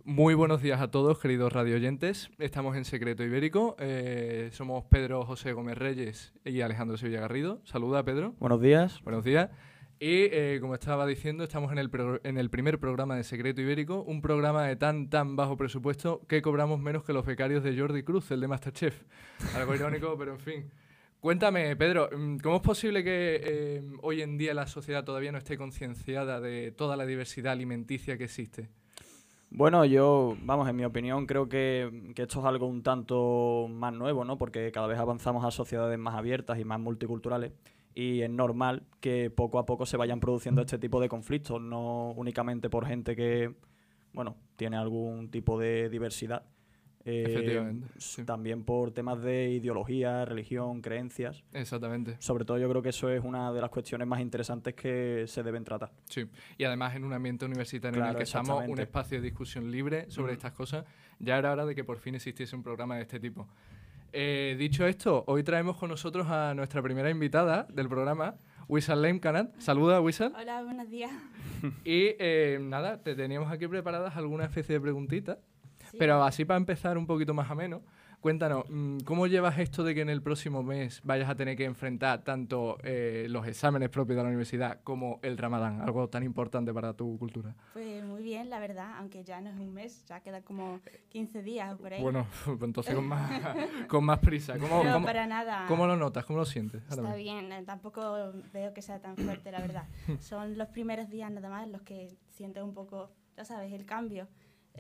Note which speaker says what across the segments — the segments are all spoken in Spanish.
Speaker 1: Muy buenos días a todos, queridos radioyentes. Estamos en Secreto Ibérico. Somos Pedro José Gómez Reyes y Alejandro Sevilla Garrido. Saluda, Pedro.
Speaker 2: Buenos días.
Speaker 1: Buenos días. Y como estaba diciendo, estamos en el primer programa de Secreto Ibérico, un programa de tan bajo presupuesto que cobramos menos que los becarios de Jordi Cruz, el de MasterChef. Algo irónico, pero en fin. Cuéntame, Pedro, ¿cómo es posible que hoy en día la sociedad todavía no esté concienciada de toda la diversidad alimenticia que existe?
Speaker 2: Bueno, en mi opinión, creo que esto es algo un tanto más nuevo, ¿no? Porque cada vez avanzamos a sociedades más abiertas y más multiculturales y es normal que poco a poco se vayan produciendo este tipo de conflictos, no únicamente por gente que, bueno, tiene algún tipo de diversidad.
Speaker 1: Efectivamente, sí.
Speaker 2: También por temas de ideología, religión, creencias.
Speaker 1: Exactamente.
Speaker 2: Sobre todo yo creo que eso es una de las cuestiones más interesantes que se deben tratar.
Speaker 1: Sí, y además en un ambiente universitario en el que estamos, un espacio de discusión libre sobre estas cosas, ya era hora de que por fin existiese un programa de este tipo. Dicho esto, hoy traemos con nosotros a nuestra primera invitada del programa, Wissal Leimkanat. Saluda, Wissal.
Speaker 3: Hola, buenos días.
Speaker 1: Y nada, te teníamos aquí preparadas alguna especie de preguntitas. Sí. Pero así para empezar un poquito más ameno, cuéntanos, ¿cómo llevas esto de que en el próximo mes vayas a tener que enfrentar tanto los exámenes propios de la universidad como el Ramadán, algo tan importante para tu cultura?
Speaker 3: Pues muy bien, la verdad, aunque ya no es un mes, ya queda como 15 días por ahí.
Speaker 1: Bueno, entonces con más prisa.
Speaker 3: No, para nada.
Speaker 1: ¿Cómo lo notas? ¿Cómo lo sientes?
Speaker 3: Está bien, tampoco veo que sea tan fuerte, la verdad. Son los primeros días nada más los que sientes un poco, ya sabes, el cambio.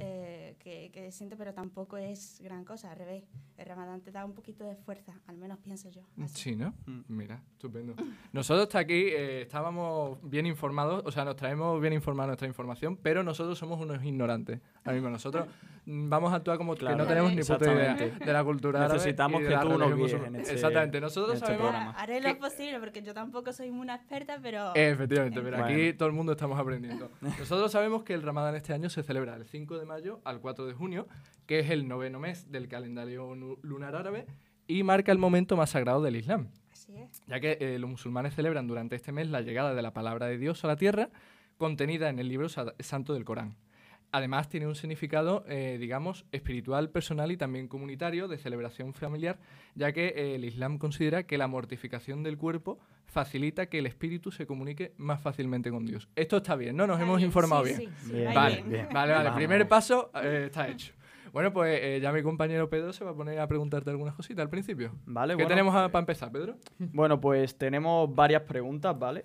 Speaker 3: Que siento, pero tampoco es gran cosa, al revés. El Ramadán te da un poquito de fuerza, al menos pienso yo. Así.
Speaker 1: Sí, ¿no? Mira, estupendo. Nosotros aquí estábamos bien informados, o sea, nos traemos bien informada nuestra información, pero nosotros somos unos ignorantes. Ahora mismo nosotros vamos a actuar como que no tenemos ni puta idea de la cultura árabe.
Speaker 2: Necesitamos que tú nos guíes en este
Speaker 1: Exactamente, nosotros sabemos...
Speaker 3: Haré lo posible, porque yo tampoco soy una experta, pero...
Speaker 1: Efectivamente, pero aquí todo el mundo estamos aprendiendo. Nosotros sabemos que el Ramadán este año se celebra el 5 de mayo al 4 de junio, que es el 9º mes del calendario lunar árabe y marca el momento más sagrado del Islam.
Speaker 3: Así es.
Speaker 1: Ya que los musulmanes celebran durante este mes la llegada de la palabra de Dios a la tierra, contenida en el libro santo del Corán. Además, tiene un significado, digamos, espiritual, personal y también comunitario, de celebración familiar, ya que el Islam considera que la mortificación del cuerpo facilita que el espíritu se comunique más fácilmente con Dios. Esto está bien, ¿no? Nos hemos informado bien. Vale. Primer paso está hecho. Bueno, pues ya mi compañero Pedro se va a poner a preguntarte algunas cositas al principio.
Speaker 2: Vale,
Speaker 1: ¿Qué tenemos para empezar, Pedro?
Speaker 2: Bueno, pues tenemos varias preguntas, ¿vale?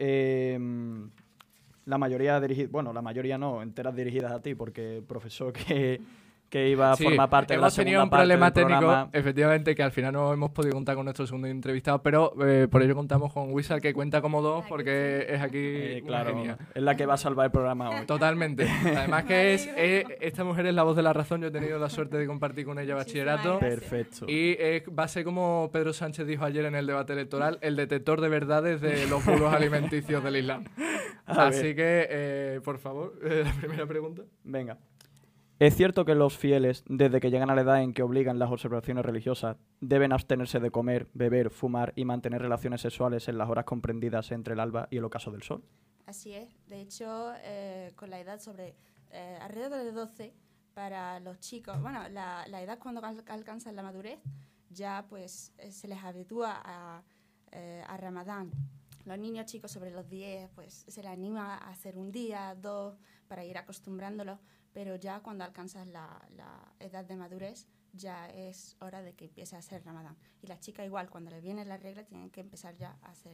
Speaker 2: La mayoría enteras dirigidas a ti, porque el profesor que iba a formar parte de la segunda parte del programa...
Speaker 1: Hemos tenido un problema técnico, efectivamente, que al final no hemos podido contar con nuestro segundo entrevistado, pero por ello contamos con Wissal, que cuenta como dos, porque es aquí
Speaker 2: claro,
Speaker 1: una genia.
Speaker 2: Es la que va a salvar el programa hoy.
Speaker 1: Totalmente. Además que esta mujer es la voz de la razón, yo he tenido la suerte de compartir con ella bachillerato.
Speaker 2: Perfecto.
Speaker 1: Y va a ser, como Pedro Sánchez dijo ayer en el debate electoral, el detector de verdades de los bulos alimenticios del Islam. Así que, por favor, la primera pregunta.
Speaker 2: Venga. ¿Es cierto que los fieles, desde que llegan a la edad en que obligan las observaciones religiosas, deben abstenerse de comer, beber, fumar y mantener relaciones sexuales en las horas comprendidas entre el alba y el ocaso del sol?
Speaker 3: Así es. De hecho, con la edad alrededor de 12, para los chicos, bueno, la edad cuando alcanzan la madurez, ya pues se les habitúa a Ramadán. Los niños chicos sobre los 10, pues se les anima a hacer un día, 2, para ir acostumbrándolos. Pero ya cuando alcanzas la edad de madurez, ya es hora de que empiece a hacer Ramadán. Y las chicas igual, cuando les viene la regla, tienen que empezar ya a hacer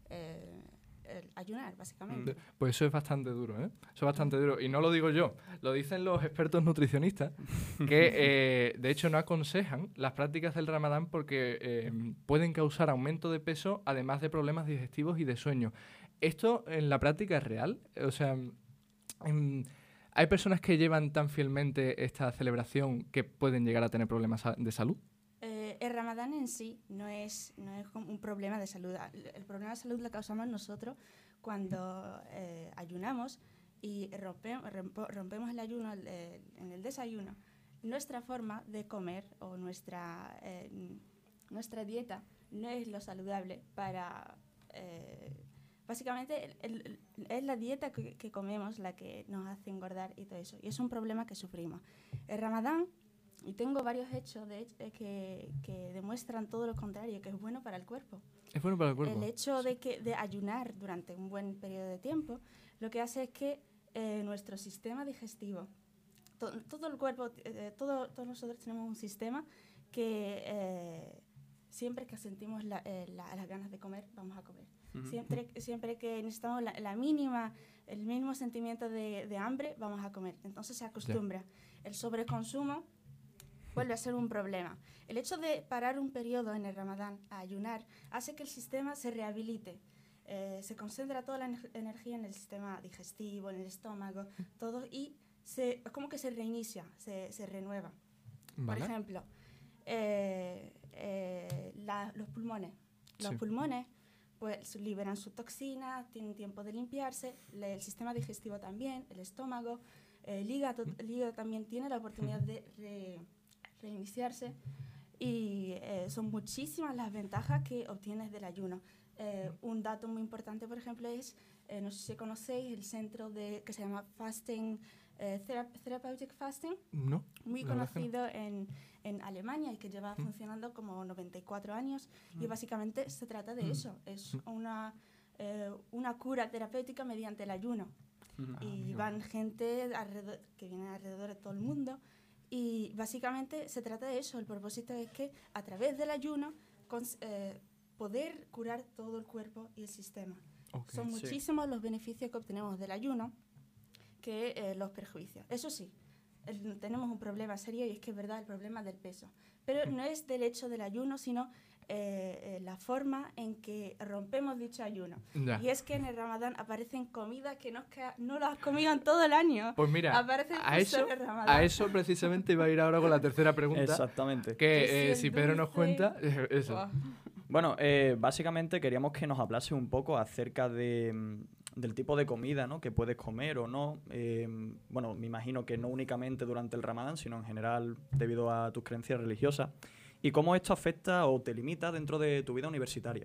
Speaker 3: ayunar, básicamente.
Speaker 1: Pues eso es bastante duro, ¿eh? Eso es bastante duro. Y no lo digo yo, lo dicen los expertos nutricionistas, que de hecho no aconsejan las prácticas del Ramadán porque pueden causar aumento de peso, además de problemas digestivos y de sueño. ¿Esto en la práctica es real? O sea... ¿Hay personas que llevan tan fielmente esta celebración que pueden llegar a tener problemas de salud?
Speaker 3: El Ramadán en sí no es un problema de salud. El problema de salud lo causamos nosotros cuando ayunamos y rompemos el ayuno en el desayuno. Nuestra forma de comer o nuestra dieta no es lo saludable para básicamente es la dieta que comemos la que nos hace engordar y todo eso. Y es un problema que sufrimos. El Ramadán, y tengo varios hechos que demuestran todo lo contrario, que es bueno para el cuerpo.
Speaker 1: Es bueno para el cuerpo.
Speaker 3: El hecho de ayunar durante un buen periodo de tiempo, lo que hace es que nuestro sistema digestivo, todo el cuerpo, todos nosotros tenemos un sistema que siempre que sentimos las ganas de comer, vamos a comer. Siempre que necesitamos el mínimo sentimiento de hambre, vamos a comer. Entonces se acostumbra. El sobreconsumo vuelve a ser un problema. El hecho de parar un periodo en el Ramadán a ayunar hace que el sistema se rehabilite. Se concentra toda la energía en el sistema digestivo, en el estómago, todo, y como que se reinicia, se renueva.
Speaker 1: Vale.
Speaker 3: Por ejemplo, los pulmones. Los
Speaker 1: Sí.
Speaker 3: pulmones pues liberan su toxina, tienen tiempo de limpiarse, el sistema digestivo también, el estómago, el hígado también tiene la oportunidad de reiniciarse, y son muchísimas las ventajas que obtienes del ayuno. Un dato muy importante, por ejemplo, es, no sé si conocéis, el centro que se llama Fasting, Therapeutic Fasting,
Speaker 1: No.
Speaker 3: muy
Speaker 1: la verdad es que no.
Speaker 3: conocido en Alemania y que lleva funcionando como 94 años, y básicamente se trata de eso, es una cura terapéutica mediante el ayuno. Y van gente que viene alrededor de todo el mundo, y básicamente se trata de eso. El propósito es que a través del ayuno poder curar todo el cuerpo y el sistema.
Speaker 1: Ok.
Speaker 3: Son muchísimos los beneficios que obtenemos del ayuno que los perjuicios. Eso sí, tenemos un problema serio, y es que es verdad, el problema del peso. Pero no es del hecho del ayuno, sino la forma en que rompemos dicho ayuno.
Speaker 1: Ya.
Speaker 3: Y es que en el Ramadán aparecen comidas que no las has comido en todo el año.
Speaker 1: Pues mira,
Speaker 3: Aparecen solo en el Ramadán.
Speaker 1: a eso precisamente iba a ir ahora con la tercera pregunta.
Speaker 2: Exactamente.
Speaker 1: Que
Speaker 3: el
Speaker 1: si Pedro nos
Speaker 3: dulce-
Speaker 1: cuenta, eso.
Speaker 3: Buah.
Speaker 2: Bueno, básicamente queríamos que nos hablase un poco acerca del tipo de comida, ¿no?, que puedes comer o no. Bueno, me imagino que no únicamente durante el Ramadán, sino en general debido a tus creencias religiosas. Y cómo esto afecta o te limita dentro de tu vida universitaria.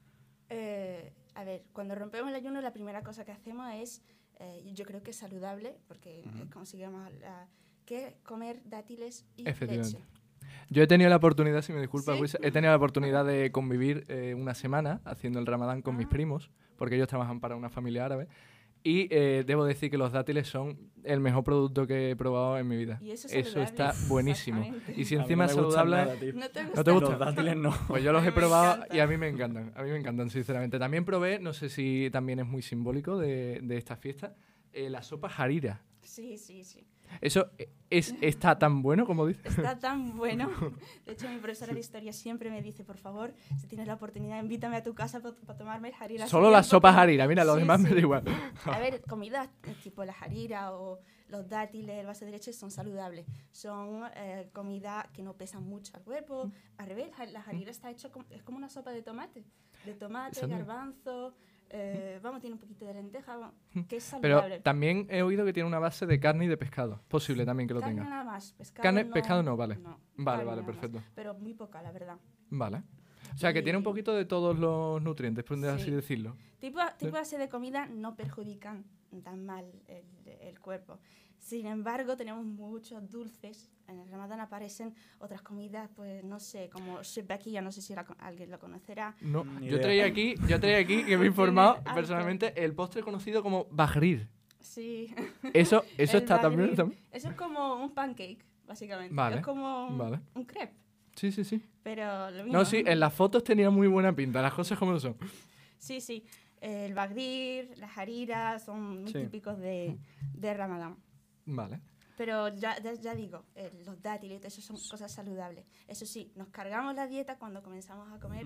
Speaker 3: A ver, cuando rompemos el ayuno, la primera cosa que hacemos es, yo creo que es saludable, porque conseguimos que es comer dátiles y
Speaker 1: Efectivamente.
Speaker 3: leche.
Speaker 1: Yo he tenido la oportunidad, si me disculpas,
Speaker 3: ¿Sí?
Speaker 1: Luisa, he tenido la oportunidad de convivir una semana haciendo el Ramadán con mis primos, porque ellos trabajan para una familia árabe. Y debo decir que los dátiles son el mejor producto que he probado en mi vida.
Speaker 3: Y eso es
Speaker 1: Eso
Speaker 3: saludable.
Speaker 1: está buenísimo.
Speaker 3: Exactamente.
Speaker 1: Y si
Speaker 2: A mí
Speaker 1: encima
Speaker 2: no
Speaker 1: es
Speaker 2: me gustan
Speaker 1: saludable,
Speaker 2: nada, tío.
Speaker 3: ¿No te
Speaker 1: ¿No
Speaker 3: gusta?
Speaker 1: te gusta?
Speaker 2: Los dátiles no.
Speaker 1: pues yo los
Speaker 3: A
Speaker 1: he
Speaker 3: mí me
Speaker 1: probado
Speaker 3: encanta.
Speaker 1: y a mí me encantan. A mí me encantan, sinceramente. También probé, no sé si también es muy simbólico de esta fiesta, la sopa harira.
Speaker 3: Sí, sí, sí.
Speaker 1: Eso está tan bueno como dices.
Speaker 3: Está tan bueno. De hecho, mi profesora de historia siempre me dice, por favor, si tienes la oportunidad, invítame a tu casa para tomarme el harira.
Speaker 1: Solo las sopas harira, mira, lo
Speaker 3: Sí,
Speaker 1: demás me
Speaker 3: sí.
Speaker 1: da igual.
Speaker 3: A ver, comidas tipo la harira o los dátiles, el base de leche son saludables. Son comidas que no pesan mucho al cuerpo. Al revés, la harira está hecho es como una sopa de tomate. De tomate,
Speaker 1: Exacto.
Speaker 3: garbanzo, tiene un poquito de lenteja, que es
Speaker 1: Pero
Speaker 3: saludable.
Speaker 1: también he oído que tiene una base de carne y de pescado. Posible también que lo
Speaker 3: Carne
Speaker 1: tenga.
Speaker 3: nada más, pescado
Speaker 1: Carne,
Speaker 3: no.
Speaker 1: pescado no, vale.
Speaker 3: No,
Speaker 1: Vale,
Speaker 3: carne
Speaker 1: vale,
Speaker 3: nada más.
Speaker 1: perfecto.
Speaker 3: Pero muy poca, la verdad.
Speaker 1: Vale. O sea, que tiene un
Speaker 3: Y-
Speaker 1: poquito de todos los nutrientes, por así
Speaker 3: Sí.
Speaker 1: decirlo.
Speaker 3: Tipo así de comida no perjudican tan mal el cuerpo. Sin embargo, tenemos muchos dulces. En el Ramadán aparecen otras comidas, pues no sé, como shebakia, no sé si alguien lo conocerá.
Speaker 1: No,
Speaker 2: Ni
Speaker 1: yo
Speaker 2: idea.
Speaker 1: traía aquí, que me he informado
Speaker 3: algo.
Speaker 1: personalmente, el postre conocido como bagrir.
Speaker 3: Sí.
Speaker 1: Eso
Speaker 3: El
Speaker 1: está también.
Speaker 3: bagrir. Eso es como un pancake, básicamente.
Speaker 1: Vale,
Speaker 3: Es como
Speaker 1: vale.
Speaker 3: un crepe,
Speaker 1: Sí, sí, sí.
Speaker 3: pero lo mismo.
Speaker 1: No, sí, en las fotos tenía muy buena pinta, las cosas como son.
Speaker 3: Sí, sí. El bagrir, las hariras son muy
Speaker 2: Sí.
Speaker 3: típicos de Ramadán.
Speaker 1: Vale.
Speaker 3: Pero ya digo, los dátiles, eso son cosas saludables. Eso sí, nos cargamos la dieta cuando comenzamos a comer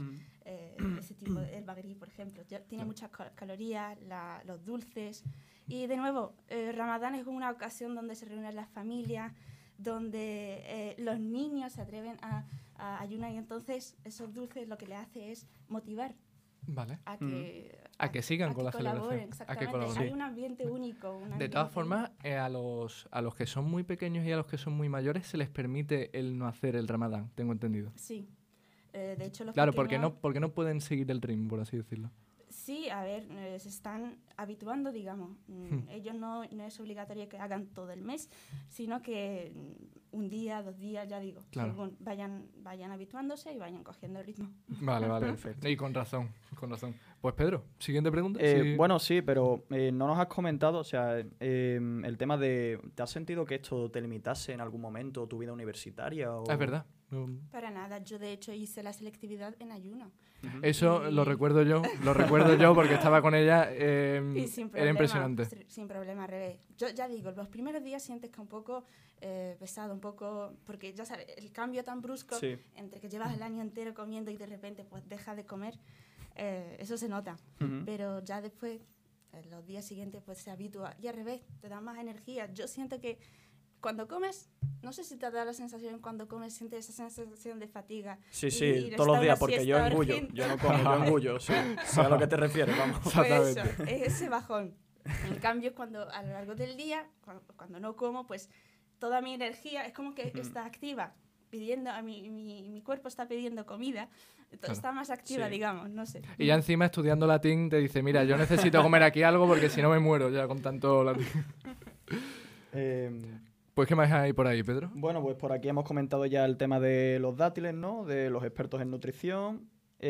Speaker 3: ese tipo el bagrí, por ejemplo. Tiene muchas calorías, los dulces. Y de nuevo, Ramadán es una ocasión donde se reúnen las familias, donde los niños se atreven a ayunar, y entonces esos dulces lo que le hace es motivar
Speaker 1: Vale.
Speaker 3: a que
Speaker 1: sigan con la
Speaker 3: colaboren.
Speaker 1: celebración, a que
Speaker 3: Exactamente.
Speaker 1: colaboren.
Speaker 3: Hay un ambiente único.
Speaker 1: De todas formas, a los que son muy pequeños y a los que son muy mayores se les permite el no hacer el Ramadán, tengo entendido.
Speaker 3: Sí. De hecho, los
Speaker 1: Claro,
Speaker 3: pequeños,
Speaker 1: porque no pueden seguir el ritmo, por así decirlo.
Speaker 3: Sí, a ver, se están habituando, digamos. Ellos no es obligatorio que hagan todo el mes, sino que un día, 2 días, ya digo,
Speaker 1: Claro.
Speaker 3: según vayan habituándose y vayan cogiendo el ritmo.
Speaker 1: Vale, vale.
Speaker 2: Perfecto.
Speaker 1: Y con razón, con razón. Pues Pedro, siguiente pregunta. Sí.
Speaker 2: Bueno, sí, pero no nos has comentado, o sea, el tema de... ¿Te has sentido que esto te limitase en algún momento tu vida universitaria? O...
Speaker 1: Es verdad.
Speaker 3: Para nada, yo de hecho hice la selectividad en ayuno.
Speaker 1: Eso lo recuerdo yo porque estaba con ella.
Speaker 3: Y sin
Speaker 1: Era
Speaker 3: problema,
Speaker 1: impresionante.
Speaker 3: sin problema, al revés. Yo ya digo, los primeros días sientes que un poco pesado, un poco... Porque ya sabes, el cambio tan brusco
Speaker 2: Sí.
Speaker 3: entre que llevas el año entero comiendo y de repente pues dejas de comer, eso se nota.
Speaker 2: Ujú.
Speaker 3: Pero ya después, los días siguientes, pues se habitúa. Y al revés, te da más energía. Yo siento que cuando comes, no sé si te da la sensación cuando comes, sientes esa sensación de fatiga.
Speaker 2: Sí,
Speaker 3: Y
Speaker 2: sí,
Speaker 3: ir
Speaker 2: todos
Speaker 3: a
Speaker 2: los días,
Speaker 3: una
Speaker 2: porque yo
Speaker 3: siesta
Speaker 2: engullo.
Speaker 3: urgente.
Speaker 2: Yo no como, yo engullo, sí. Sé a lo que te refieres, vamos.
Speaker 3: Pues eso,
Speaker 1: Exactamente.
Speaker 3: es ese bajón. En cambio, cuando a lo largo del día, cuando no como, pues toda mi energía es como que está activa, pidiendo, mi cuerpo está pidiendo comida,
Speaker 1: Claro.
Speaker 3: está más activa,
Speaker 2: Sí.
Speaker 3: digamos, no sé.
Speaker 1: Y ya encima estudiando latín te dice, mira, yo necesito comer aquí algo porque si no me muero ya con tanto latín. Pues ¿qué más hay por ahí, Pedro?
Speaker 2: Bueno, pues por aquí hemos comentado ya el tema de los dátiles, ¿no? De los expertos en nutrición.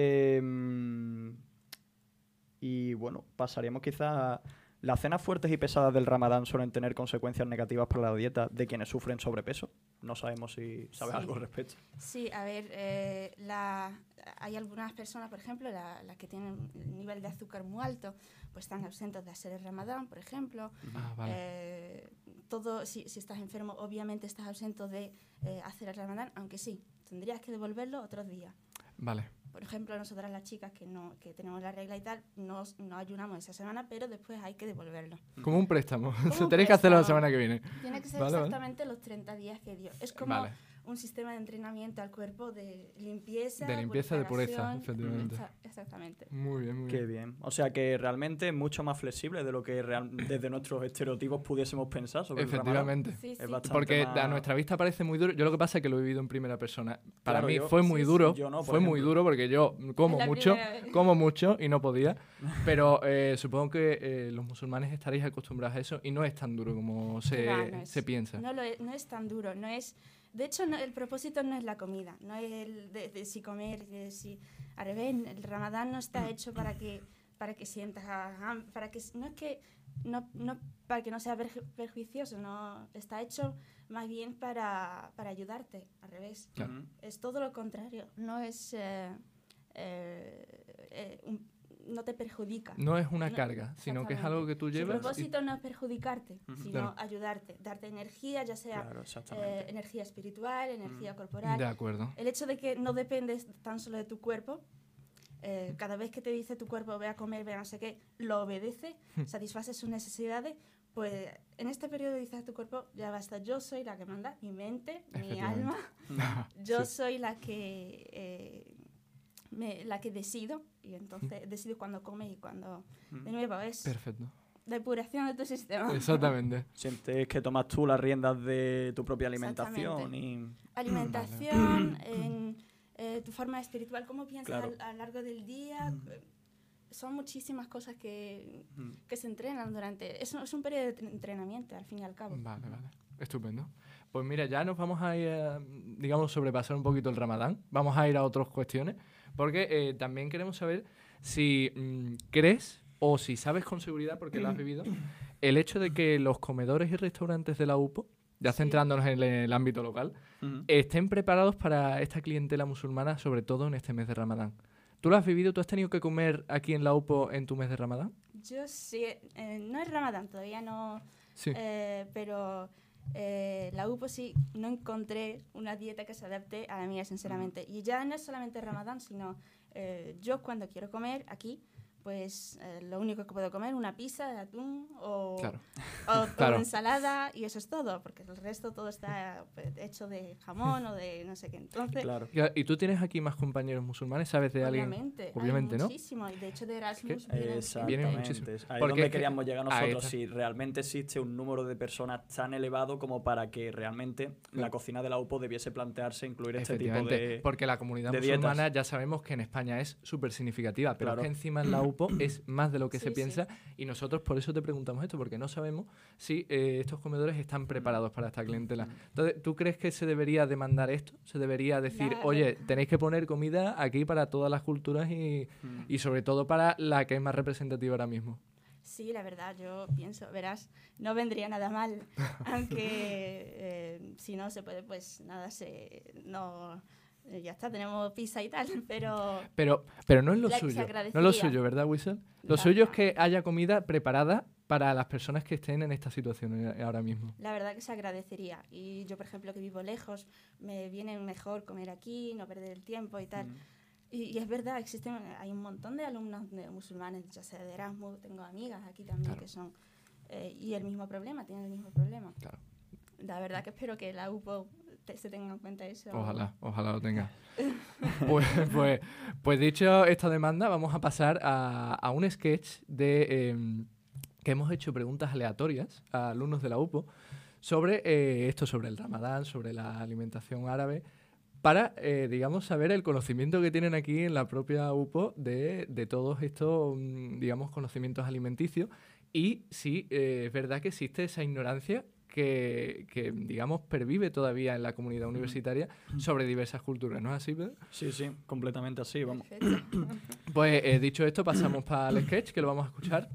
Speaker 2: Y bueno, pasaríamos quizás a... ¿Las cenas fuertes y pesadas del Ramadán suelen tener consecuencias negativas para la dieta de quienes sufren sobrepeso? No sabemos si sabes
Speaker 3: Sí.
Speaker 2: algo al respecto.
Speaker 3: Sí, a ver, hay algunas personas, por ejemplo, las que tienen un nivel de azúcar muy alto, pues están ausentes de hacer el Ramadán, por ejemplo.
Speaker 1: Ah, vale.
Speaker 3: Si estás enfermo, obviamente estás ausente de hacer el Ramadán, aunque sí, tendrías que devolverlo otros días.
Speaker 1: Vale.
Speaker 3: Por ejemplo, nosotras las chicas que tenemos la regla y tal, no ayunamos esa semana, pero después hay que devolverlo.
Speaker 1: Como un préstamo.
Speaker 3: un
Speaker 1: Tenéis que hacerlo la
Speaker 3: préstamo.
Speaker 1: semana que viene.
Speaker 3: Tiene que ser
Speaker 1: Vale, vale.
Speaker 3: exactamente los 30 días que dio. Es como
Speaker 1: Vale.
Speaker 3: un sistema de entrenamiento al cuerpo de limpieza,
Speaker 1: De limpieza, de pureza,
Speaker 3: purificación.
Speaker 1: efectivamente.
Speaker 3: Exactamente.
Speaker 1: Muy bien, muy
Speaker 2: Qué
Speaker 1: bien.
Speaker 2: bien. O sea que realmente es mucho más flexible de lo que desde nuestros estereotipos pudiésemos pensar sobre el Ramadán.
Speaker 1: Efectivamente.
Speaker 3: Sí, sí.
Speaker 2: Es bastante
Speaker 1: Porque
Speaker 2: más-
Speaker 1: a nuestra vista parece muy duro. Yo lo que pasa es que lo he vivido en primera persona. Para
Speaker 2: Claro,
Speaker 1: mí
Speaker 2: yo-
Speaker 1: fue muy
Speaker 3: Sí, sí,
Speaker 1: duro.
Speaker 2: yo no, por
Speaker 1: fue muy
Speaker 2: ejemplo.
Speaker 1: duro porque yo como
Speaker 3: Es la
Speaker 1: mucho,
Speaker 3: primera vez.
Speaker 1: como mucho y no podía. Pero supongo que los musulmanes estaréis acostumbrados a eso y no es tan duro como
Speaker 3: Que va, no es-
Speaker 1: se piensa.
Speaker 3: No es tan duro, no es... De hecho, el propósito no es la comida, no es el de si comer, de si... Al revés, el Ramadán no está hecho para que sientas... No para que no sea perjuicioso, no, está hecho más bien para ayudarte, al revés.
Speaker 1: Claro.
Speaker 2: Ujú.
Speaker 3: Es todo lo contrario, no es... no te perjudica.
Speaker 1: No es una
Speaker 3: No,
Speaker 1: carga, sino que es
Speaker 3: exactamente.
Speaker 1: algo que tú
Speaker 3: Su
Speaker 1: llevas.
Speaker 3: propósito no es perjudicarte,
Speaker 2: Ujú.
Speaker 3: sino
Speaker 1: Claro.
Speaker 3: ayudarte, darte energía, ya sea
Speaker 2: Claro, exactamente.
Speaker 3: energía espiritual, energía
Speaker 1: Y...
Speaker 3: corporal.
Speaker 1: De acuerdo.
Speaker 3: El hecho de que no dependes tan solo de tu cuerpo, cada vez que te dice tu cuerpo ve a comer, ve a no sé qué, lo obedece, satisface sus necesidades, pues en este periodo dices a tu cuerpo, ya basta, yo soy la que manda, mi mente, mi
Speaker 1: Efectivamente.
Speaker 3: alma, yo
Speaker 1: Sí.
Speaker 3: soy la que decido, y entonces decido cuándo comes y cuándo... De nuevo, es
Speaker 1: Perfecto.
Speaker 3: depuración de tu sistema.
Speaker 1: Exactamente.
Speaker 2: Sientes que tomas tú las riendas de tu propia alimentación
Speaker 3: Exactamente.
Speaker 2: y...
Speaker 3: Alimentación, en tu forma espiritual, cómo piensas
Speaker 2: Claro.
Speaker 3: a lo largo del día. Son muchísimas cosas que se entrenan durante... Es un periodo de entrenamiento, al fin y al cabo.
Speaker 1: Vale, vale. Estupendo. Pues mira, ya nos vamos a ir, digamos, sobrepasar un poquito el Ramadán. Vamos a ir a otras cuestiones. Porque también queremos saber si crees o si sabes con seguridad, porque lo has vivido, el hecho de que los comedores y restaurantes de la UPO, ya
Speaker 3: Sí.
Speaker 1: centrándonos en el ámbito local,
Speaker 2: Ujú.
Speaker 1: estén preparados para esta clientela musulmana, sobre todo en este mes de Ramadán. ¿Tú lo has vivido? ¿Tú has tenido que comer aquí en la UPO en tu mes de Ramadán?
Speaker 3: Yo sí, no es Ramadán, todavía no,
Speaker 1: Sí.
Speaker 3: pero la UPO sí, no encontré una dieta que se adapte a la mía, sinceramente. Y ya no es solamente Ramadán, sino yo cuando quiero comer aquí, pues lo único que puedo comer una pizza de atún o
Speaker 1: Claro.
Speaker 3: o ensalada y eso es todo, porque el resto todo está pues, hecho de jamón o de no sé qué. Entonces,
Speaker 2: Claro.
Speaker 1: ¿Y tú tienes aquí más compañeros musulmanes? ¿Sabes de alguien?
Speaker 3: obviamente,
Speaker 1: ¿no?
Speaker 3: muchísimo. Y de hecho de Erasmus
Speaker 1: Es que
Speaker 3: vienen
Speaker 1: vienen
Speaker 2: Exactamente.
Speaker 1: muchísimo.
Speaker 2: Ahí es
Speaker 1: Porque
Speaker 2: donde
Speaker 1: es que-
Speaker 2: queríamos llegar
Speaker 1: ahí
Speaker 2: nosotros.
Speaker 1: está.
Speaker 2: Si realmente existe un número de personas tan elevado como para que realmente la cocina de la UPO debiese plantearse incluir este tipo
Speaker 1: Efectivamente,
Speaker 2: de...
Speaker 1: porque la comunidad
Speaker 2: de
Speaker 1: musulmana
Speaker 2: dietas.
Speaker 1: ya sabemos que en España es súper significativa, pero
Speaker 2: Claro.
Speaker 1: es que encima en la UPO UPO es más de lo que se
Speaker 3: Sí,
Speaker 1: piensa, y nosotros por eso te preguntamos esto, porque no sabemos si estos comedores están preparados para esta clientela. Entonces, ¿tú crees que se debería demandar esto? ¿Se debería decir,
Speaker 3: Claro.
Speaker 1: oye, tenéis que poner comida aquí para todas las culturas y sobre todo para la que es más representativa ahora mismo?
Speaker 3: Sí, la verdad, yo pienso, verás, no vendría nada mal, aunque si no se puede, pues nada, ya está, tenemos pizza y tal, pero
Speaker 1: Pero no es lo
Speaker 3: Se
Speaker 1: suyo, no es lo
Speaker 3: agradecería.
Speaker 1: suyo, ¿verdad, Whistle? Lo
Speaker 3: La
Speaker 1: suyo es
Speaker 3: verdad.
Speaker 1: que haya comida preparada para las personas que estén en esta situación ahora mismo.
Speaker 3: la verdad que se agradecería. Y yo, por ejemplo, que vivo lejos, me viene mejor comer aquí, no perder el tiempo y tal. Y es verdad, hay un montón de alumnos musulmanes, ya sea de Erasmus, tengo amigas aquí también
Speaker 1: Claro.
Speaker 3: que son, y el mismo problema, tienen el mismo problema.
Speaker 1: Claro.
Speaker 3: La verdad que espero que la UPO se tenga en cuenta eso.
Speaker 1: Ojalá lo tenga. Pues dicho esta demanda, vamos a pasar a un sketch que hemos hecho preguntas aleatorias a alumnos de la UPO sobre sobre el Ramadán, sobre la alimentación árabe, para, digamos, saber el conocimiento que tienen aquí en la propia UPO de todos estos, digamos, conocimientos alimenticios, y si es verdad que existe esa ignorancia que, digamos, pervive todavía en la comunidad universitaria sobre diversas culturas, ¿no es así, Pedro?
Speaker 2: Sí, completamente así, vamos.
Speaker 3: Perfecto.
Speaker 1: Pues dicho esto, pasamos para el sketch, que lo vamos a escuchar.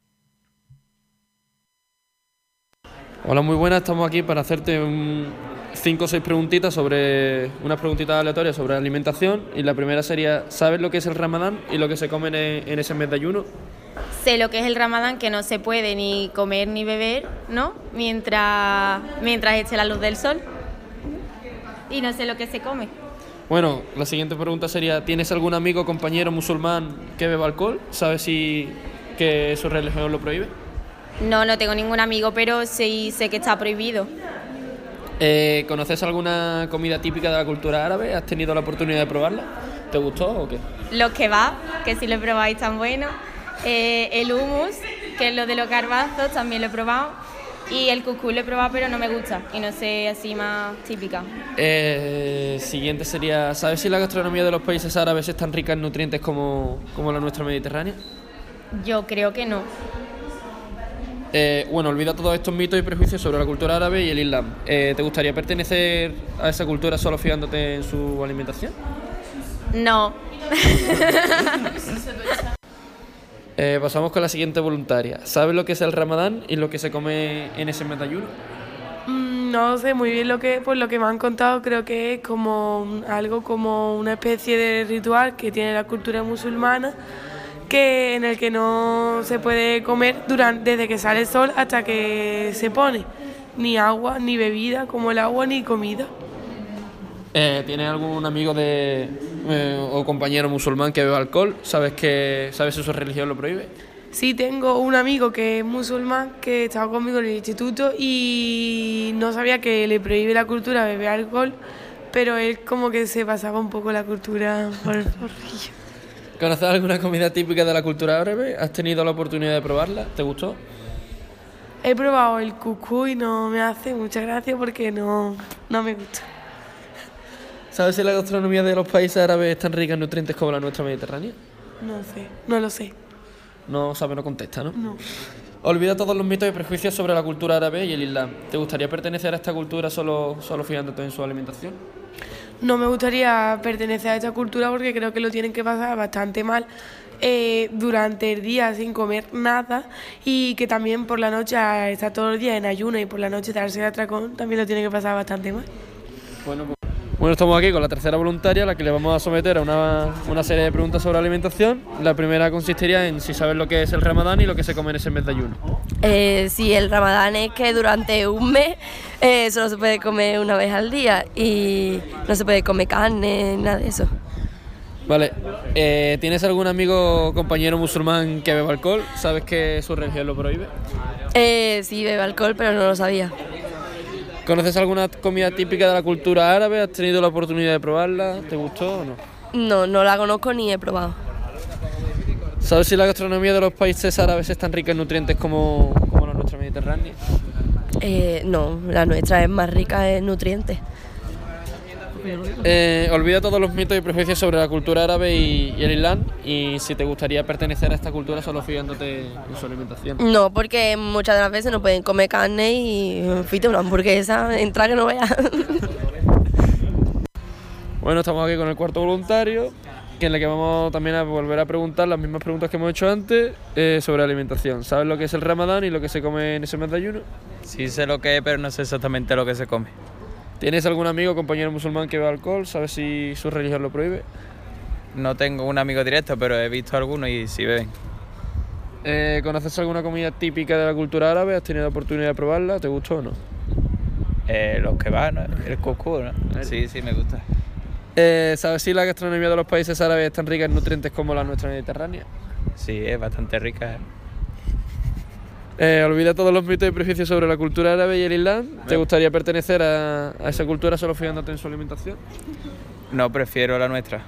Speaker 4: Hola, muy buenas. Estamos aquí para hacerte 5 o 6 preguntitas sobre unas preguntitas aleatorias sobre alimentación. Y la primera sería, ¿sabes lo que es el Ramadán y lo que se come en ese mes de ayuno?
Speaker 5: Sé lo que es el Ramadán, que no se puede ni comer ni beber, ¿no? Mientras esté la luz del sol. Y no sé lo que se come.
Speaker 4: Bueno, la siguiente pregunta sería, ¿tienes algún amigo o compañero musulmán que beba alcohol? ¿Sabes si que su religión lo prohíbe?
Speaker 5: No tengo ningún amigo, pero sí sé que está prohibido.
Speaker 4: ¿Conoces alguna comida típica de la cultura árabe? ¿Has tenido la oportunidad de probarla? ¿Te gustó o qué?
Speaker 5: Los kebab, que si lo probáis tan bueno. El hummus, que es lo de los garbanzos, también lo he probado. Y el cuscús lo he probado, pero no me gusta. Y no sé, así más típica.
Speaker 4: Siguiente sería, ¿sabes si la gastronomía de los países árabes es tan rica en nutrientes como la nuestra mediterránea?
Speaker 5: Yo creo que no.
Speaker 4: Bueno, olvida todos estos mitos y prejuicios sobre la cultura árabe y el Islam. ¿Te gustaría pertenecer a esa cultura solo fijándote en su alimentación?
Speaker 5: No.
Speaker 4: Pasamos con la siguiente voluntaria. ¿Sabes lo que es el Ramadán y lo que se come en ese mes de ayuno?
Speaker 6: No sé muy bien lo que es, por lo que me han contado, creo que es como algo como una especie de ritual que tiene la cultura musulmana, en el que no se puede comer desde que sale el sol hasta que se pone, ni agua, ni bebida como el agua, ni comida.
Speaker 4: ¿Tienes algún amigo o compañero musulmán que beba alcohol? ¿Sabes si su religión lo prohíbe?
Speaker 6: Sí, tengo un amigo que es musulmán que estaba conmigo en el instituto y no sabía que le prohíbe la cultura beber alcohol, pero él como que se pasaba un poco la cultura por el forrillo.
Speaker 4: ¿Conoces alguna comida típica de la cultura árabe? ¿Has tenido la oportunidad de probarla? ¿Te gustó?
Speaker 6: He probado el cuscús y no me hace mucha gracia porque no me gusta.
Speaker 4: ¿Sabes si la gastronomía de los países árabes es tan rica en nutrientes como la nuestra mediterránea?
Speaker 6: No lo sé.
Speaker 4: No sabe, no contesta, ¿no?
Speaker 6: No.
Speaker 4: Olvida todos los mitos y prejuicios sobre la cultura árabe y el Islam. ¿Te gustaría pertenecer a esta cultura solo fijándote en su alimentación?
Speaker 6: No me gustaría pertenecer a esta cultura porque creo que lo tienen que pasar bastante mal durante el día sin comer nada, y que también por la noche estar todo el día en ayuno y por la noche darse de atracón también lo tienen que pasar bastante mal.
Speaker 4: Bueno, estamos aquí con la tercera voluntaria, a la que le vamos a someter a una serie de preguntas sobre alimentación. La primera consistiría en si sabes lo que es el Ramadán y lo que se come en ese mes de ayuno.
Speaker 7: Sí, el Ramadán es que durante un mes solo se puede comer una vez al día y no se puede comer carne, nada de eso.
Speaker 4: Vale, ¿tienes algún amigo o compañero musulmán que beba alcohol? ¿Sabes que su religión lo prohíbe?
Speaker 7: Sí, bebe alcohol, pero no lo sabía.
Speaker 4: ¿Conoces alguna comida típica de la cultura árabe? ¿Has tenido la oportunidad de probarla? ¿Te gustó o no?
Speaker 7: No la conozco ni he probado.
Speaker 4: ¿Sabes si la gastronomía de los países árabes es tan rica en nutrientes como la nuestra mediterránea?
Speaker 7: No, la nuestra es más rica en nutrientes.
Speaker 4: Olvida todos los mitos y prejuicios sobre la cultura árabe y el Islam, y si te gustaría pertenecer a esta cultura solo fijándote en su alimentación.
Speaker 7: No, porque muchas de las veces no pueden comer carne y fíjate una hamburguesa, entra que no veas.
Speaker 4: Bueno, estamos aquí con el cuarto voluntario, en el que vamos también a volver a preguntar las mismas preguntas que hemos hecho antes sobre alimentación. ¿Sabes lo que es el Ramadán y lo que se come en ese mes de ayuno?
Speaker 8: Sí sé lo que es, pero no sé exactamente lo que se come.
Speaker 4: ¿Tienes algún amigo o compañero musulmán que beba alcohol? ¿Sabes si su religión lo prohíbe?
Speaker 8: No tengo un amigo directo, pero he visto algunos y sí beben.
Speaker 4: ¿Conoces alguna comida típica de la cultura árabe? ¿Has tenido oportunidad de probarla? ¿Te gustó o no?
Speaker 8: Los kebabs, ¿no? El couscous, ¿no? Sí, me gusta.
Speaker 4: ¿Sabes si la gastronomía de los países árabes es tan rica en nutrientes como la nuestra mediterránea?
Speaker 8: Sí, es bastante rica.
Speaker 4: Olvida todos los mitos y prejuicios sobre la cultura árabe y el Islam. ¿Te gustaría pertenecer a esa cultura solo fijándote en su alimentación?
Speaker 8: No, prefiero la nuestra.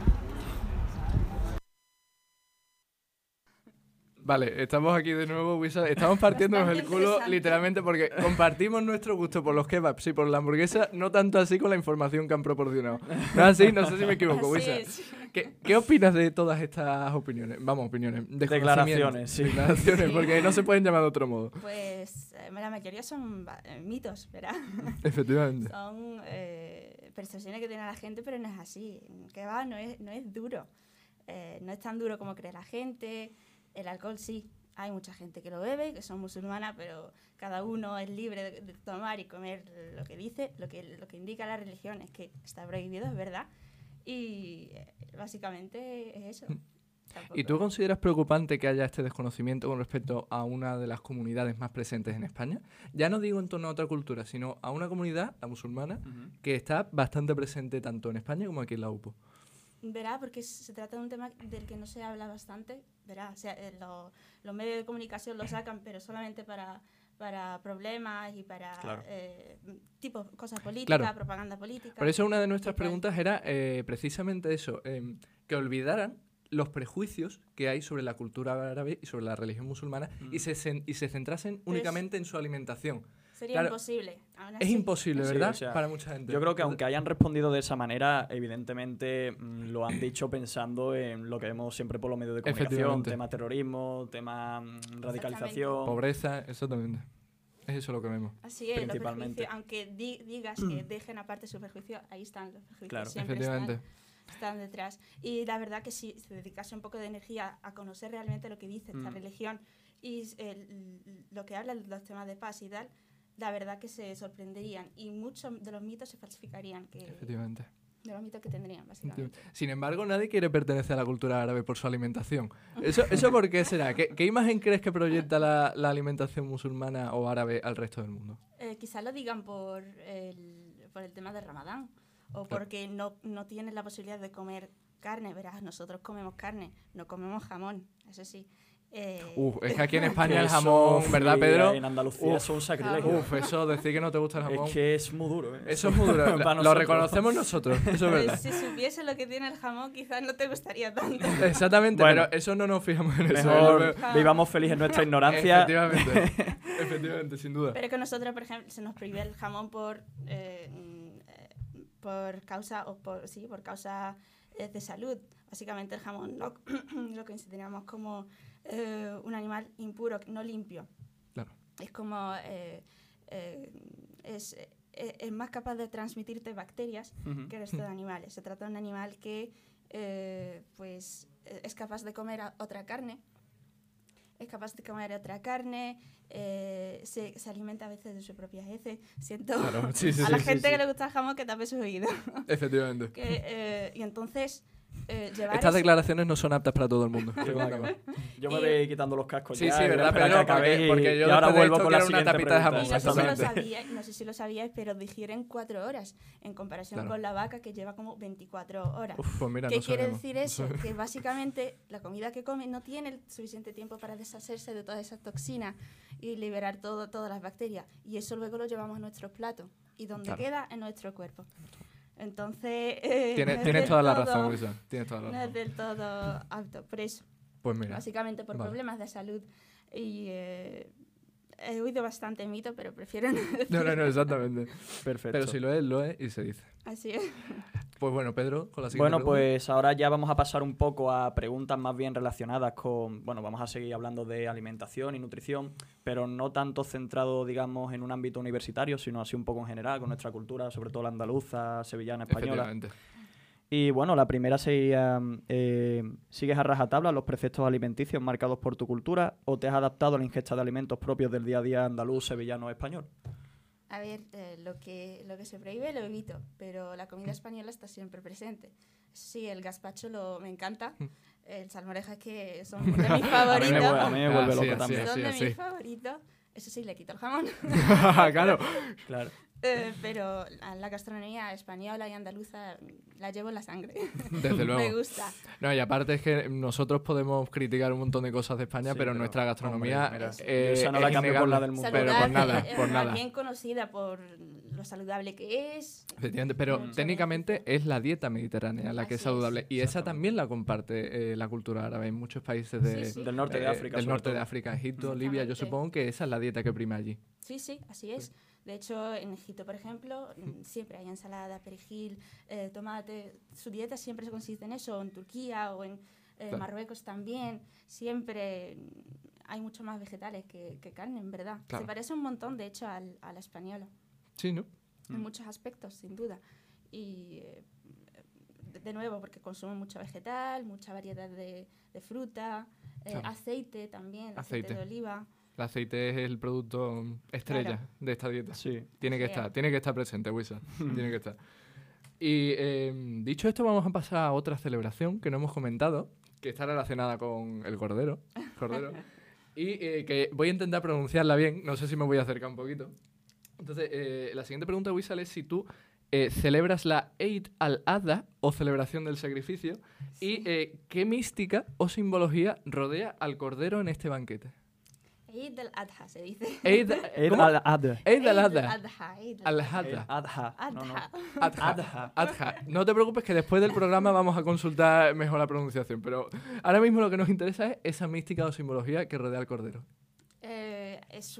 Speaker 1: Vale, estamos aquí de nuevo, Wisa. Estamos partiéndonos el culo literalmente porque compartimos nuestro gusto por los kebabs y por la hamburguesa, no tanto así con la información que han proporcionado. ¿No es así? No sé si me equivoco, Wisa. ¿Qué opinas de todas estas opiniones? Vamos, opiniones.
Speaker 2: Declaraciones, sí.
Speaker 1: Declaraciones, porque no se pueden llamar de otro modo.
Speaker 3: Pues la mayoría son mitos, ¿verdad?
Speaker 1: Efectivamente.
Speaker 3: Son percepciones que tiene la gente, pero no es así. Que va, no es duro. No es tan duro como cree la gente. El alcohol sí, hay mucha gente que lo bebe, que son musulmanas, pero cada uno es libre de tomar y comer lo que dice, lo que indica la religión es que está prohibido, es verdad, y básicamente es eso.
Speaker 1: ¿Y tú consideras preocupante que haya este desconocimiento con respecto a una de las comunidades más presentes en España? Ya no digo en torno a otra cultura, sino a una comunidad, la musulmana, que está bastante presente tanto en España como aquí en la UPO.
Speaker 3: Verá, porque se trata de un tema del que no se habla bastante, verá, o sea, los medios de comunicación lo sacan, pero solamente para problemas y para tipo cosas políticas,
Speaker 1: claro.
Speaker 3: Propaganda política.
Speaker 1: Por eso una de nuestras preguntas era precisamente eso, que olvidaran los prejuicios que hay sobre la cultura árabe y sobre la religión musulmana y se centrasen únicamente en su alimentación.
Speaker 3: Sería imposible.
Speaker 1: Es imposible, ¿verdad?
Speaker 2: Sí, o sea,
Speaker 1: para mucha gente.
Speaker 2: Yo creo que aunque hayan respondido de esa manera, evidentemente lo han dicho pensando en lo que vemos siempre por los medios de comunicación, tema terrorismo, tema radicalización.
Speaker 1: Pobreza, exactamente. Es eso lo que vemos.
Speaker 3: Así es,
Speaker 2: principalmente.
Speaker 3: Aunque digas que dejen aparte sus prejuicios, ahí están los prejuicios.
Speaker 2: Claro,
Speaker 3: siempre
Speaker 1: efectivamente.
Speaker 3: Están detrás. Y la verdad que si se dedicase un poco de energía a conocer realmente lo que dice esta religión y lo que habla de los temas de paz y tal, la verdad que se sorprenderían y muchos de los mitos se falsificarían.
Speaker 1: Efectivamente.
Speaker 3: De los mitos que tendrían, básicamente.
Speaker 1: Sin embargo, nadie quiere pertenecer a la cultura árabe por su alimentación. ¿Eso por qué será? ¿Qué imagen crees que proyecta la alimentación musulmana o árabe al resto del mundo?
Speaker 3: Quizás lo digan por el tema del Ramadán o porque no tienen la posibilidad de comer carne. Verás, nosotros comemos carne, no comemos jamón, eso sí.
Speaker 1: Es que aquí en España el jamón, ¿verdad, Pedro?
Speaker 2: En Andalucía es un sacrilegio.
Speaker 1: Eso, decir que no te gusta el jamón.
Speaker 2: Es que es muy duro, ¿eh?
Speaker 1: Eso es muy duro. Lo reconocemos nosotros, eso es verdad.
Speaker 3: Si supiese lo que tiene el jamón, quizás no te gustaría tanto.
Speaker 1: Exactamente,
Speaker 2: bueno,
Speaker 1: pero eso no nos fijamos en eso.
Speaker 2: Mejor vivamos felices en nuestra ignorancia.
Speaker 1: Efectivamente, sin duda.
Speaker 3: Pero que nosotros, por ejemplo, se nos prohíbe el jamón por causa de salud. Básicamente el jamón lo consideramos como un animal impuro, no limpio.
Speaker 1: Claro.
Speaker 3: Es como es más capaz de transmitirte bacterias que el resto de animales. Se trata de un animal que es capaz de comer otra carne. Se alimenta a veces de sus propias heces. Siento
Speaker 1: claro,
Speaker 3: a la gente que le gusta el jamón que tape sus oídos.
Speaker 1: Efectivamente.
Speaker 3: Y entonces
Speaker 1: estas declaraciones no son aptas para todo el mundo.
Speaker 2: Yo me voy quitando los cascos ya.
Speaker 1: Sí, verdad, Pedro, porque yo
Speaker 2: ahora vuelvo con la
Speaker 1: una tapita de jamón.
Speaker 3: No sé si lo sabíais, pero digieren 4 horas en comparación con la vaca que lleva como 24 horas.
Speaker 1: Pues mira,
Speaker 3: ¿Qué quiere decir eso? Que básicamente la comida que come no tiene el suficiente tiempo para deshacerse de todas esas toxinas y liberar todas las bacterias. Y eso luego lo llevamos a nuestros platos. ¿Y dónde queda? En nuestro cuerpo. Entonces...
Speaker 1: Tienes toda la razón, Luisa.
Speaker 3: No es del todo apto. Por eso.
Speaker 1: Pues mira.
Speaker 3: Básicamente por problemas de salud. Y he oído bastante mito, pero prefiero no decirlo.
Speaker 1: No, exactamente.
Speaker 2: Perfecto.
Speaker 1: Pero si lo es y se dice.
Speaker 3: Así es.
Speaker 1: Pues bueno, Pedro, con la siguiente
Speaker 2: Bueno,
Speaker 1: pregunta.
Speaker 2: pues ahora ya vamos a pasar un poco a preguntas más bien relacionadas con... Bueno, vamos a seguir hablando de alimentación y nutrición, pero no tanto centrado, digamos, en un ámbito universitario, sino así un poco en general, con nuestra cultura, sobre todo la andaluza, sevillana, española.
Speaker 1: Efectivamente.
Speaker 2: Y bueno, la primera sería, ¿sigues a rajatabla los preceptos alimenticios marcados por tu cultura o te has adaptado a la ingesta de alimentos propios del día a día andaluz, sevillano o español?
Speaker 3: A ver, lo que se prohíbe lo evito, pero la comida española está siempre presente. Sí, el gazpacho me encanta. El salmorejas que son de mis favoritos.
Speaker 2: A mí me vuelve
Speaker 1: Así,
Speaker 2: loco
Speaker 1: así,
Speaker 2: también.
Speaker 3: Son de
Speaker 1: así.
Speaker 3: mis favoritos. Eso sí, le quito el jamón.
Speaker 1: Claro.
Speaker 2: Claro.
Speaker 3: Pero la gastronomía española y andaluza la llevo en la sangre.
Speaker 1: Desde luego.
Speaker 3: Me gusta.
Speaker 1: No, y aparte es que nosotros podemos criticar un montón de cosas de España,
Speaker 2: Sí,
Speaker 1: pero
Speaker 2: pero,
Speaker 1: nuestra gastronomía
Speaker 2: hombre, mira,
Speaker 3: yo
Speaker 2: esa no la
Speaker 1: es
Speaker 2: cambio por
Speaker 1: innegable.
Speaker 2: la del mundo.
Speaker 1: Pero por
Speaker 3: Saludable,
Speaker 1: nada, por nada.
Speaker 3: Bien conocida por lo saludable que es.
Speaker 1: Efectivamente, pero
Speaker 3: Mucho
Speaker 1: técnicamente
Speaker 3: beneficio.
Speaker 1: es la dieta mediterránea la que es
Speaker 3: Así es.
Speaker 1: saludable. Y esa
Speaker 2: Exactamente.
Speaker 1: también la comparte la cultura árabe en muchos países
Speaker 3: Sí, sí.
Speaker 2: Del norte de África,
Speaker 1: del
Speaker 2: sobre
Speaker 1: norte de
Speaker 2: todo.
Speaker 1: África, Egipto, Libia. Yo
Speaker 3: Exactamente.
Speaker 1: supongo que esa es la dieta que prima allí.
Speaker 3: Sí, sí, así es. De hecho, en Egipto, por ejemplo, siempre hay ensalada, perejil, tomate. Su dieta siempre se consiste en eso. En Turquía o en
Speaker 1: Claro.
Speaker 3: Marruecos también. Siempre hay mucho más vegetales que carne, en verdad.
Speaker 1: Claro.
Speaker 3: Se parece un montón, de hecho, a la española.
Speaker 1: Sí, ¿no?
Speaker 3: En muchos aspectos, sin duda. Y de nuevo, porque consumen mucho vegetal, mucha variedad de fruta,
Speaker 1: Claro.
Speaker 3: aceite también,
Speaker 1: Aceite.
Speaker 3: aceite de oliva.
Speaker 1: El aceite es el producto estrella
Speaker 3: Claro.
Speaker 1: de esta dieta.
Speaker 2: Sí.
Speaker 1: Tiene que
Speaker 3: Sí.
Speaker 1: estar presente, Wisa. Tiene que estar. Y dicho esto, vamos a pasar a otra celebración que no hemos comentado, que está relacionada con el cordero. Y que voy a intentar pronunciarla bien, no sé si me voy a acercar un poquito. Entonces, la siguiente pregunta, Wisal, es si tú celebras la Eid al-Adha o celebración del sacrificio y qué mística o simbología rodea al cordero en este banquete.
Speaker 3: Eid al-Adha se dice.
Speaker 1: Eid,
Speaker 2: Eid
Speaker 1: ¿cómo?
Speaker 2: al-Adha.
Speaker 1: Eid al-Adha.
Speaker 3: Eid
Speaker 1: Al-Adha.
Speaker 2: Adha. No, no.
Speaker 3: Adha.
Speaker 1: Adha. No te preocupes que después del programa vamos a consultar mejor la pronunciación, pero ahora mismo lo que nos interesa es esa mística o simbología que rodea al cordero.
Speaker 3: Es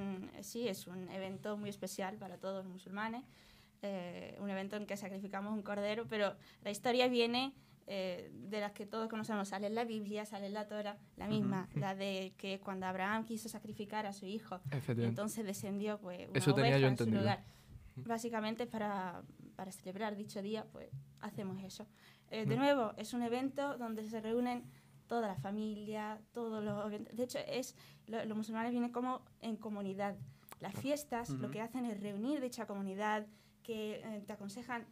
Speaker 3: un evento muy especial para todos los musulmanes. Un evento en que sacrificamos un cordero, pero la historia viene de las que todos conocemos. Sale en la Biblia, sale en la Torah, la misma, la de que cuando Abraham quiso sacrificar a su hijo, y
Speaker 1: Efectivamente.
Speaker 3: entonces descendió pues, una
Speaker 1: Eso tenía
Speaker 3: oveja
Speaker 1: yo
Speaker 3: en su
Speaker 1: entendido.
Speaker 3: lugar. Básicamente para celebrar dicho día, pues hacemos eso. De nuevo, es un evento donde se reúnen toda la familia, todos los eventos. De hecho, los musulmanes vienen como en comunidad. Las fiestas lo que hacen es reunir dicha comunidad, que te aconsejan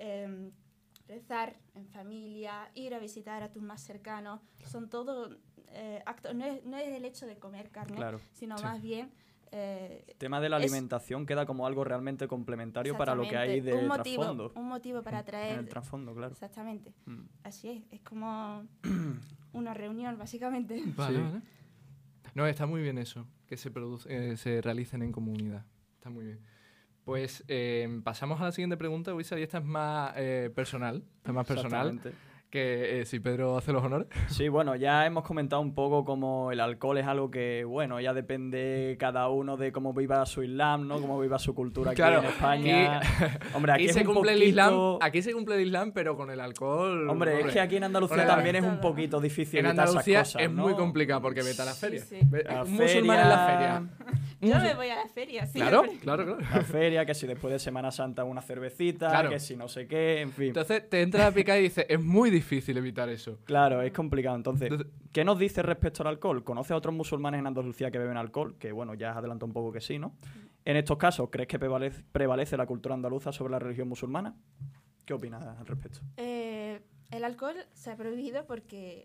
Speaker 3: rezar en familia, ir a visitar a tus más cercanos. Son todo actos. No es el hecho de comer carne,
Speaker 2: Claro.
Speaker 3: sino
Speaker 1: Sí.
Speaker 3: más bien...
Speaker 2: El tema de la
Speaker 3: es-
Speaker 2: alimentación queda como algo realmente complementario para lo que hay de
Speaker 3: Exactamente,
Speaker 2: trasfondo.
Speaker 3: un motivo para
Speaker 2: En
Speaker 3: traer...
Speaker 2: el trasfondo, claro.
Speaker 3: Exactamente.
Speaker 2: Mm.
Speaker 3: Así es como una reunión, básicamente.
Speaker 1: Vale,
Speaker 2: Sí.
Speaker 1: vale. No, está muy bien eso, que se realicen en comunidad. Está muy bien. Pues pasamos a la siguiente pregunta, Luisa, y esta es más personal. Está más personal
Speaker 2: Exactamente.
Speaker 1: que si Pedro hace los honores.
Speaker 2: Sí, bueno, ya hemos comentado un poco cómo el alcohol es algo que, bueno, ya depende cada uno de cómo viva su Islam, ¿no? Cómo viva su cultura aquí
Speaker 1: Claro,
Speaker 2: en España. Hombre, aquí
Speaker 1: Aquí
Speaker 2: es
Speaker 1: se
Speaker 2: un
Speaker 1: cumple el
Speaker 2: poquito...
Speaker 1: Islam, aquí se cumple el Islam, pero con el alcohol.
Speaker 2: Hombre, es que aquí en Andalucía
Speaker 1: Con el-
Speaker 2: también es un poquito difícil
Speaker 1: en
Speaker 2: evitar esas
Speaker 1: Andalucía
Speaker 2: cosas,
Speaker 1: es
Speaker 2: ¿no?
Speaker 1: muy complicado porque vete a la
Speaker 3: Sí,
Speaker 1: feria.
Speaker 3: sí.
Speaker 2: La
Speaker 1: Un musulmán en la feria.
Speaker 3: Yo me voy a la feria, sí.
Speaker 1: Claro, claro.
Speaker 2: La feria, que si después de Semana Santa una cervecita,
Speaker 1: Claro.
Speaker 2: que si no sé qué, en fin.
Speaker 1: Entonces te entra a picar y dices, es muy difícil evitar eso.
Speaker 2: Claro, es complicado. Entonces,
Speaker 1: Entonces-
Speaker 2: ¿qué nos dice respecto al alcohol? ¿Conoce a otros musulmanes en Andalucía que beben alcohol? Que bueno, ya has adelantado un poco que sí, ¿no? En estos casos, ¿crees que prevalece la cultura andaluza sobre la religión musulmana? ¿Qué opinas al respecto?
Speaker 3: El alcohol se ha prohibido porque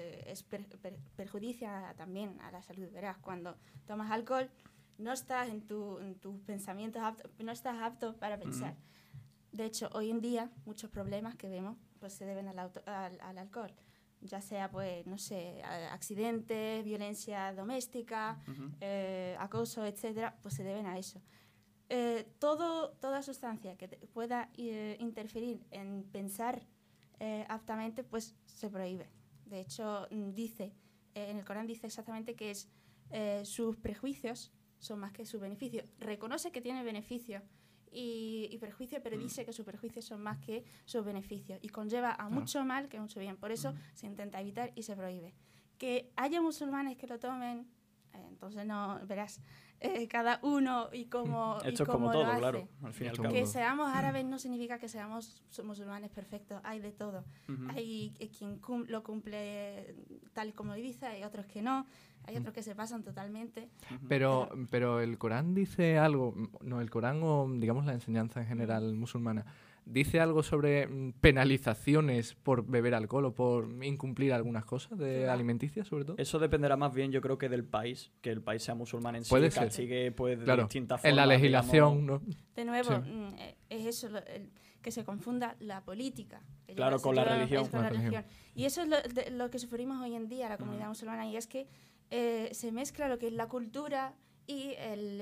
Speaker 3: perjudicia también a la salud. Verás, cuando tomas alcohol no estás en tus pensamientos no estás apto para pensar. De hecho, hoy en día muchos problemas que vemos pues se deben al alcohol. Ya sea, pues, no sé, accidentes, violencia doméstica, acoso, etcétera, pues se deben a eso. Toda sustancia que pueda interferir en pensar aptamente, pues se prohíbe. De hecho, en el Corán dice exactamente que sus prejuicios son más que sus beneficios. Reconoce que tiene beneficios y perjuicios, pero dice que sus perjuicios son más que sus beneficios y conlleva a mucho mal que mucho bien. Por eso se intenta evitar y se prohíbe. Que haya musulmanes que lo tomen, entonces no, verás, cada uno y cómo
Speaker 2: Esto es
Speaker 3: cómo
Speaker 2: como
Speaker 3: lo
Speaker 2: todo,
Speaker 3: hace.
Speaker 2: claro, al fin y al cabo.
Speaker 3: Que seamos árabes no significa que seamos musulmanes perfectos, hay de todo. Hay quien lo cumple tal como dice, hay otros que no, hay otros que se pasan totalmente.
Speaker 1: Pero el Corán dice algo, no, el Corán o digamos la enseñanza en general musulmana, dice algo sobre penalizaciones por beber alcohol o por incumplir algunas cosas de alimenticias, sobre todo.
Speaker 2: Eso dependerá más bien, yo creo, que del país, que el país sea musulmán en sí,
Speaker 1: Puede
Speaker 2: que
Speaker 1: ser.
Speaker 2: castigue pues, de
Speaker 1: Claro,
Speaker 2: distintas formas.
Speaker 1: en la legislación,
Speaker 2: digamos.
Speaker 1: ¿no?
Speaker 3: De nuevo,
Speaker 1: Sí.
Speaker 3: Es eso, que se confunda la política. Que
Speaker 2: Claro, con la religión.
Speaker 3: Con la religión. Y eso es lo que sufrimos hoy en día, la comunidad musulmana, y es que se mezcla lo que es la cultura y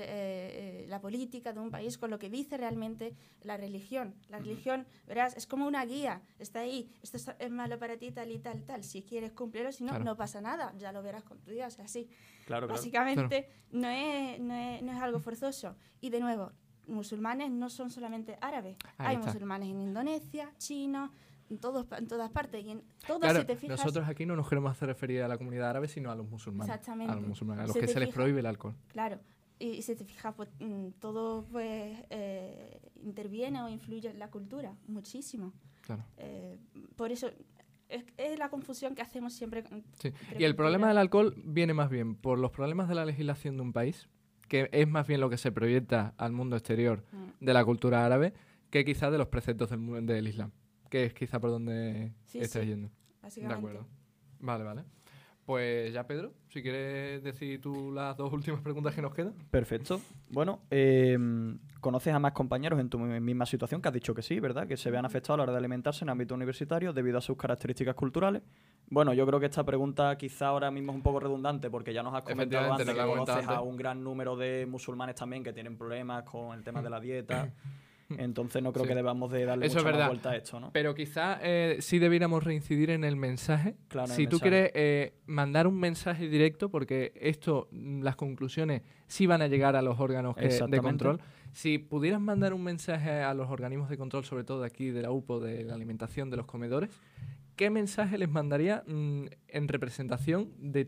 Speaker 3: la política de un país con lo que dice realmente la religión. La religión, verás, es como una guía, está ahí, esto es malo para ti, tal y tal, tal. Si quieres cumplirlo, si no,
Speaker 1: Claro.
Speaker 3: no pasa nada, ya lo verás con tu Dios, así.
Speaker 2: Claro.
Speaker 3: Básicamente no es algo forzoso. Y de nuevo, musulmanes no son solamente árabes.
Speaker 1: Ahí
Speaker 3: Hay
Speaker 1: está.
Speaker 3: musulmanes en Indonesia, chinos, en todas partes. Y en todas,
Speaker 1: Claro,
Speaker 3: si te fijas...
Speaker 1: nosotros aquí no nos queremos hacer referir a la comunidad árabe, sino a los musulmanes.
Speaker 3: Exactamente.
Speaker 1: A los musulmanes, a los
Speaker 3: Si
Speaker 1: que
Speaker 3: te
Speaker 1: se les
Speaker 3: fijas-
Speaker 1: prohíbe el alcohol.
Speaker 3: Claro, y si te fijas, pues, todo pues, interviene o influye en la cultura, muchísimo.
Speaker 1: Claro.
Speaker 3: Por eso es la confusión que hacemos siempre.
Speaker 1: Sí.
Speaker 3: entre
Speaker 1: Y el problema
Speaker 3: cultura.
Speaker 1: del alcohol viene más bien por los problemas de la legislación de un país, que es más bien lo que se proyecta al mundo exterior de la cultura árabe, que quizás de los preceptos del Islam, que es quizá por donde
Speaker 3: Sí,
Speaker 1: estáis
Speaker 3: sí,
Speaker 1: yendo. De
Speaker 3: básicamente.
Speaker 1: acuerdo. Vale. Pues ya, Pedro, si quieres decir tú las dos últimas preguntas que nos quedan.
Speaker 2: Perfecto. Bueno, ¿conoces a más compañeros en tu misma situación? Que has dicho que sí, ¿verdad? Que se vean afectados a la hora de alimentarse en ámbito universitario debido a sus características culturales. Bueno, yo creo que esta pregunta quizá ahora mismo es un poco redundante porque ya nos has comentado
Speaker 1: Efectivamente,
Speaker 2: antes
Speaker 1: nos
Speaker 2: que
Speaker 1: la has comentado
Speaker 2: conoces a
Speaker 1: antes.
Speaker 2: un gran número de musulmanes también que tienen problemas con el tema de la dieta. Entonces no creo
Speaker 1: Sí.
Speaker 2: que debamos de darle
Speaker 1: Eso es
Speaker 2: mucha más
Speaker 1: verdad.
Speaker 2: vuelta a esto, ¿no?
Speaker 1: Pero quizá sí debiéramos reincidir en el mensaje.
Speaker 2: Claro, en el
Speaker 1: Si tú
Speaker 2: mensaje.
Speaker 1: quieres mandar un mensaje directo, porque las conclusiones sí van a llegar a los órganos de
Speaker 2: Exactamente.
Speaker 1: control. Si pudieras mandar un mensaje a los organismos de control, sobre todo de aquí de la UPO, de la alimentación de los comedores, ¿qué mensaje les mandaría en representación de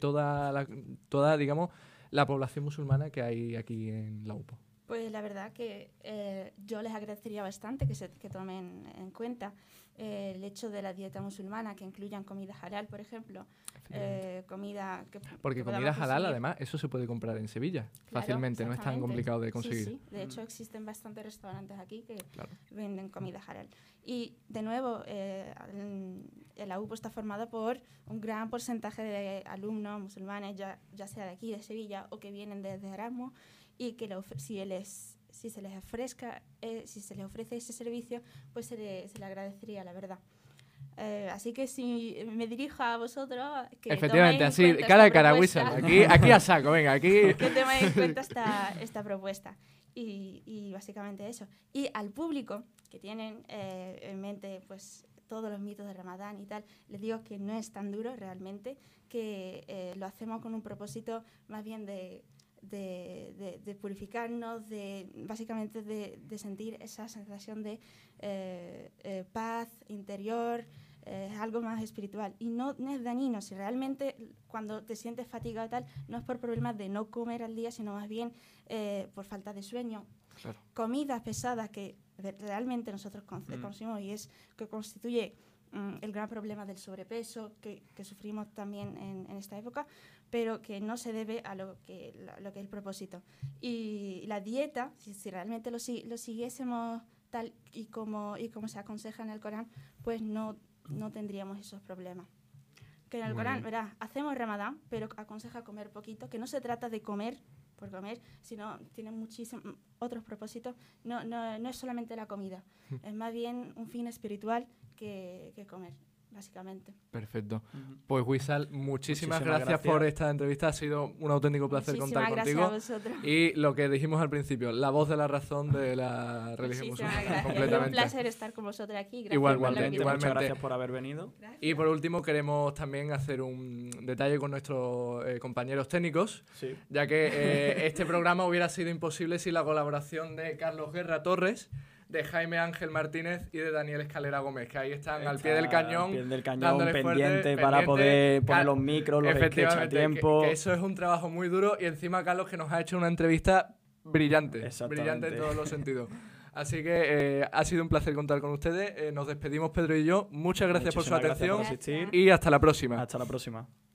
Speaker 1: toda, digamos, la población musulmana que hay aquí en la UPO?
Speaker 3: Pues la verdad que yo les agradecería bastante que tomen en cuenta el hecho de la dieta musulmana, que incluyan comida halal, por ejemplo, comida que
Speaker 1: Porque
Speaker 3: que
Speaker 1: comida
Speaker 3: podamos
Speaker 1: halal,
Speaker 3: consumir.
Speaker 1: además, eso se puede comprar en Sevilla
Speaker 3: Claro,
Speaker 1: fácilmente, no es tan
Speaker 3: exactamente.
Speaker 1: complicado de conseguir.
Speaker 3: Sí, de hecho existen bastantes restaurantes aquí que
Speaker 1: Claro.
Speaker 3: venden comida halal. Y de nuevo, la UPO está formada por un gran porcentaje de alumnos musulmanes, ya sea de aquí, de Sevilla, o que vienen desde Erasmus, y que si se les ofrece ese servicio, pues se le agradecería, la verdad. Así que si me dirijo a vosotros, que
Speaker 1: Efectivamente,
Speaker 3: toméis en
Speaker 1: así,
Speaker 3: cuenta
Speaker 1: cara
Speaker 3: esta
Speaker 1: de cara,
Speaker 3: propuesta.
Speaker 1: Whistle. Aquí a saco, venga, aquí.
Speaker 3: Que toméis en cuenta esta propuesta. Y básicamente eso. Y al público que tienen en mente pues todos los mitos de Ramadán y tal, les digo que no es tan duro realmente, que lo hacemos con un propósito más bien de purificarnos, básicamente de sentir esa sensación de paz interior, algo más espiritual. Y no es dañino, si realmente cuando te sientes fatigado y tal, no es por problemas de no comer al día, sino más bien por falta de sueño.
Speaker 1: Claro.
Speaker 3: Comidas pesadas que realmente nosotros consumimos y es que constituye el gran problema del sobrepeso que sufrimos también en esta época, pero que no se debe a lo que es el propósito. Y la dieta, si realmente lo siguiésemos tal y como se aconseja en el Corán, pues no tendríamos esos problemas. Que en el
Speaker 1: Muy
Speaker 3: Corán,
Speaker 1: bien.
Speaker 3: verás, hacemos Ramadán, pero aconseja comer poquito, que no se trata de comer por comer, sino tiene muchísimos otros propósitos. No es solamente la comida, es más bien un fin espiritual que comer, básicamente.
Speaker 1: Perfecto. Pues Wissal, muchísimas
Speaker 2: Muchísimas
Speaker 1: gracias por esta entrevista. Ha sido un auténtico placer contar contigo.
Speaker 3: Gracias a vosotros.
Speaker 1: Y lo que dijimos al principio, la voz de la razón de la religión
Speaker 3: Muchísimas
Speaker 1: musulmana.
Speaker 3: gracias. Es un placer estar con vosotros aquí. Gracias
Speaker 1: Igualmente.
Speaker 2: Muchas gracias por haber venido.
Speaker 1: Y por último queremos también hacer un detalle con nuestros compañeros técnicos,
Speaker 2: Sí.
Speaker 1: ya que este programa hubiera sido imposible sin la colaboración de Carlos Guerra Torres, de Jaime Ángel Martínez y de Daniel Escalera Gómez, que ahí están al pie del cañón,
Speaker 2: dándole pendiente
Speaker 1: fuerte,
Speaker 2: para poder poner
Speaker 1: Cal-
Speaker 2: los micros, los sketches a
Speaker 1: efectivamente,
Speaker 2: tiempo.
Speaker 1: que eso es un trabajo muy duro, y encima Carlos, que nos ha hecho una entrevista brillante
Speaker 2: Exactamente.
Speaker 1: en todos los sentidos. Así que ha sido un placer contar con ustedes. Nos despedimos Pedro y yo. Muchas gracias por su
Speaker 2: Muchísimas gracias
Speaker 1: atención
Speaker 2: por asistir.
Speaker 1: y hasta la próxima.
Speaker 2: Hasta la próxima.